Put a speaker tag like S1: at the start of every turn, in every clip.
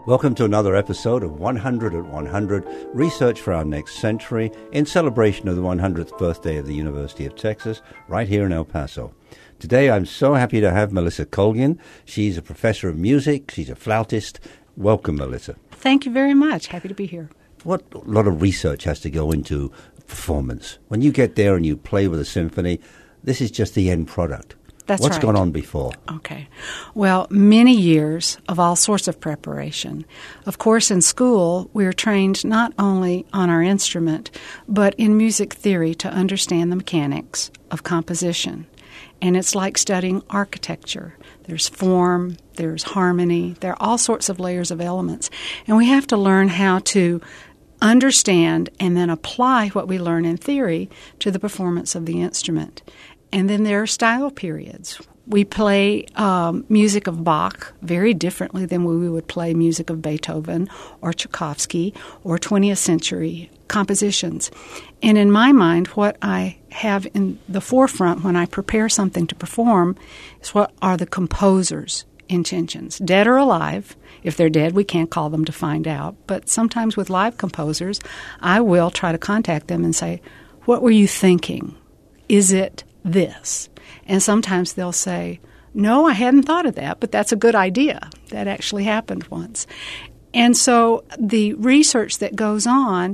S1: Welcome to another episode of 100 at 100, Research for Our Next Century, in celebration of the 100th birthday of the University of Texas, right here in El Paso. Today I'm so happy to have Melissa Colgan. She's a professor of music. She's a flautist. Welcome, Melissa.
S2: Thank you very much. Happy to be here.
S1: What a lot of research has to go into performance. When you get there and you play with a symphony, this is just the end product.
S2: That's
S1: What's
S2: right.
S1: gone on before?
S2: Okay. Well, many years of all sorts of preparation. Of course, in school, we're trained not only on our instrument, but in music theory to understand the mechanics of composition. And it's like studying architecture. There's form, there's harmony, there are all sorts of layers of elements. And we have to learn how to understand and then apply what we learn in theory to the performance of the instrument. And then there are style periods. We play music of Bach very differently than we would play music of Beethoven or Tchaikovsky or 20th century compositions. And in my mind, what I have in the forefront when I prepare something to perform is what are the composer's intentions, dead or alive. If they're dead, we can't call them to find out. But sometimes with live composers, I will try to contact them and say, what were you thinking? Is it this? And sometimes they'll say, no, I hadn't thought of that, but that's a good idea. That actually happened once. And so the research that goes on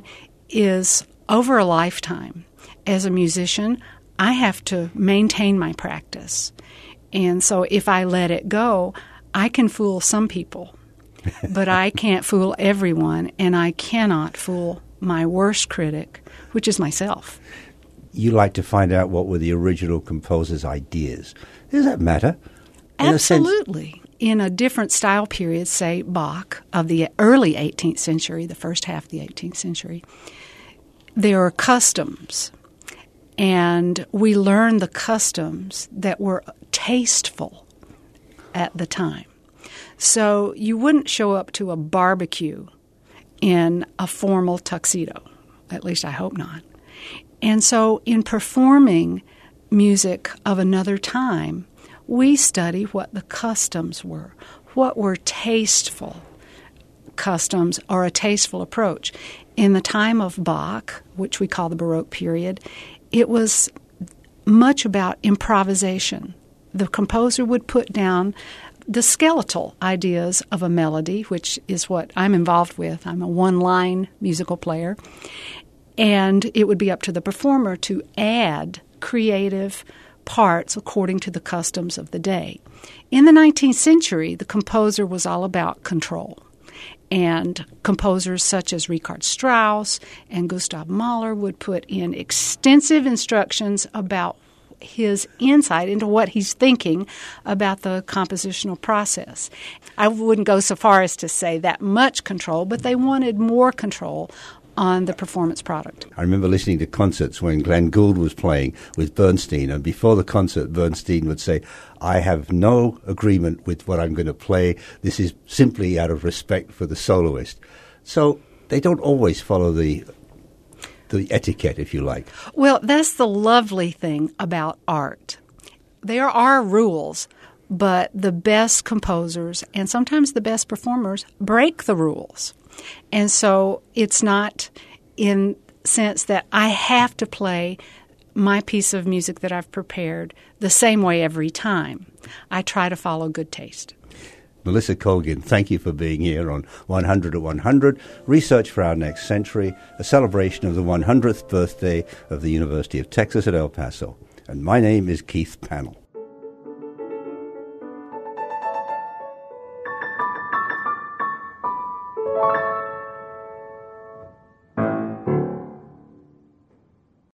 S2: is over a lifetime. As a musician, I have to maintain my practice. And so if I let it go, I can fool some people, but I can't fool everyone, and I cannot fool my worst critic, which is myself.
S1: You like to find out what were the original composer's ideas. Does that matter?
S2: Absolutely. In a different style period, say Bach of the early 18th century, the first half of the 18th century, there are customs. And we learn the customs that were tasteful at the time. So you wouldn't show up to a barbecue in a formal tuxedo. At least I hope not. And so in performing music of another time, we study what the customs were, what were tasteful customs or a tasteful approach. In the time of Bach, which we call the Baroque period, it was much about improvisation. The composer would put down the skeletal ideas of a melody, which is what I'm involved with. I'm a one-line musical player. And it would be up to the performer to add creative parts according to the customs of the day. In the 19th century, the composer was all about control. And composers such as Richard Strauss and Gustav Mahler would put in extensive instructions about his insight into what he's thinking about the compositional process. I wouldn't go so far as to say that much control, but they wanted more control on the performance product.
S1: I remember listening to concerts when Glenn Gould was playing with Bernstein, and before the concert, Bernstein would say, I have no agreement with what I'm going to play. This is simply out of respect for the soloist. So they don't always follow the etiquette, if you like.
S2: Well, that's the lovely thing about art. There are rules, but the best composers and sometimes the best performers break the rules. And so it's not in sense that I have to play my piece of music that I've prepared the same way every time. I try to follow good taste.
S1: Melissa Colgan, thank you for being here on 100 at 100, Research for Our Next Century, a celebration of the 100th birthday of the University of Texas at El Paso. And my name is Keith Pannell.